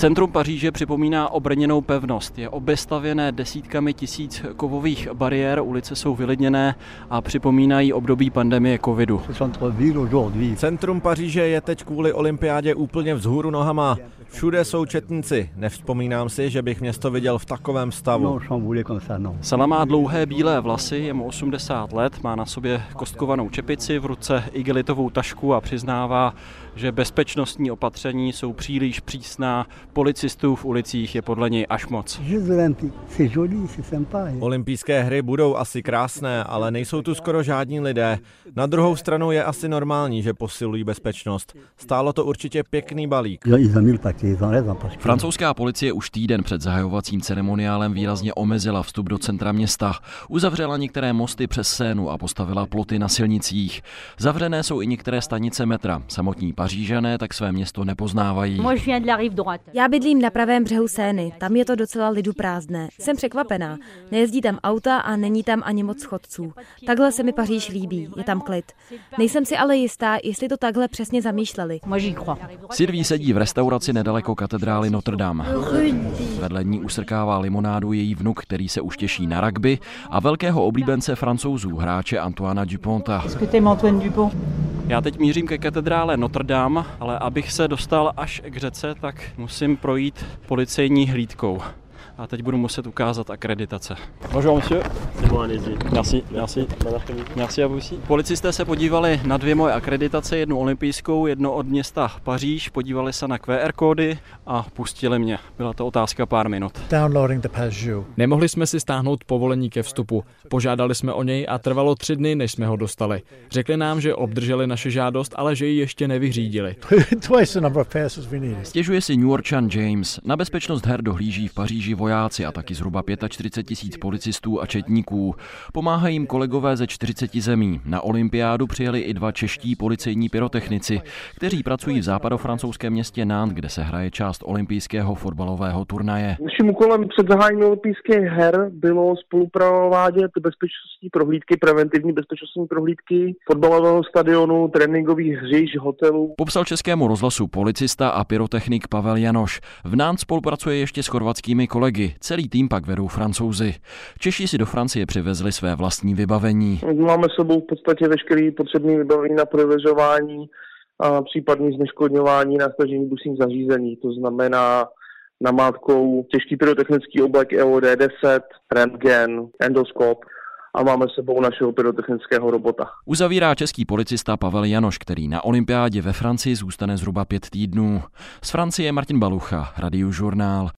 Centrum Paříže připomíná obrněnou pevnost. Je obestavěné desítkami tisíc kovových bariér, ulice jsou vylidněné a připomínají období pandemie covidu. Centrum Paříže je teď kvůli olympiádě úplně vzhůru nohama. Všude jsou četníci. Nevzpomínám si, že bych město viděl v takovém stavu. Salah má dlouhé bílé vlasy, je mu 80 let, má na sobě kostkovanou čepici, v ruce igelitovou tašku a přiznává, že bezpečnostní opatření jsou příliš přísná. Policistů v ulicích je podle něj až moc. Olympijské hry budou asi krásné, ale nejsou tu skoro žádní lidé. Na druhou stranu je asi normální, že posilují bezpečnost. Stálo to určitě pěkný balík. Francouzská policie už týden před zahajovacím ceremoniálem výrazně omezila vstup do centra města. Uzavřela některé mosty přes Sénu a postavila ploty na silnicích. Zavřené jsou i některé stanice metra. Samotní Pařížané tak své město nepoznávají. Já bydlím na pravém břehu Sény, tam je to docela lidu prázdné. Jsem překvapená. Nejezdí tam auta a není tam ani moc chodců. Takhle se mi Paříž líbí, je tam klid. Nejsem si ale jistá, jestli to takhle přesně zamýšleli. Sylvie sedí v restauraci nedaleko katedrály Notre Dame. Vedle ní usrkává limonádu její vnuk, který se už těší na rugby, a velkého oblíbence Francouzů, hráče Antoana Duponta. Já teď mířím ke katedrále Notre Dame, ale abych se dostal až k řece, tak musím projít policejní hlídkou. A teď budu muset ukázat akreditace. Bonjour, monsieur. Merci à vous aussi. Policisté se podívali na dvě moje akreditace, jednu olympijskou, jednu od města Paříž, podívali se na QR kódy a pustili mě. Byla to otázka pár minut. Nemohli jsme si stáhnout povolení ke vstupu. Požádali jsme o něj a trvalo 3 dny, než jsme ho dostali. Řekli nám, že obdrželi naši žádost, ale že ji ještě nevyřídili. Stěžuje si Newyorčan James. Na bezpečnost her dohlíží v Paříži vojáci a taky zhruba 45 000 policistů a četníků. Pomáhají jim kolegové ze 40 zemí. Na olympiádu přijeli i 2 čeští policejní pyrotechnici, kteří pracují v západofrancouzském městě Nantes, kde se hraje část olympijského fotbalového turnaje. Naším úkolem před zahájením olympijských her bylo spoluprovádět bezpečnostní prohlídky, preventivní bezpečnostní prohlídky fotbalového stadionu, tréninkových hřišť, hotelů. Popsal Českému rozhlasu policista a pyrotechnik Pavel Janoš. V Nantes spolupracuje ještě s chorvatskými kolegy. Celý tým pak vedou Francouzi. Češi si do Francie přivezli své vlastní vybavení. Máme s sebou v podstatě veškeré potřebné vybavení na prověřování a případné zneškodňování na stažení busních zařízení. To znamená namátkou těžký pyrotechnický oblek EOD 10, rentgen, endoskop a máme s sebou našeho pyrotechnického robota. Uzavírá český policista Pavel Janoš, který na olympiádě ve Francii zůstane zhruba 5 týdnů. Z Francie Martin Balucha, Radiožurnál.